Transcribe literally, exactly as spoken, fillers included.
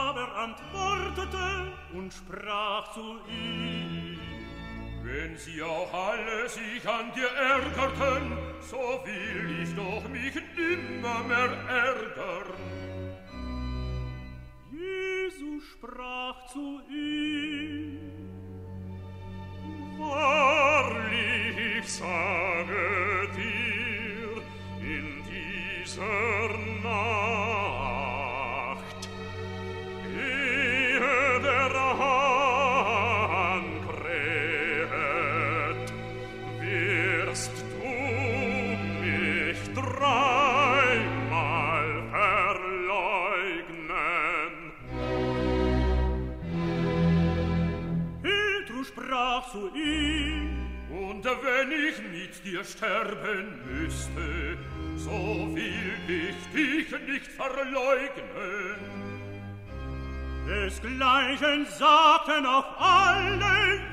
aber antwortete und sprach zu ihm: Wenn sie auch alle sich an dir ärgerten, so will ich doch mich nimmer mehr ärgern. Jesus sprach zu ihm: Wahrlich, ich sage dir, in dieser Nacht, ehe der Hahn krähet, wirst du mich dreimal verleugnen. Petrus sprach zu ihm: Und wenn ich mit dir sterben müsste, so will ich dich nicht verleugnen. Desgleichen sagten auch alle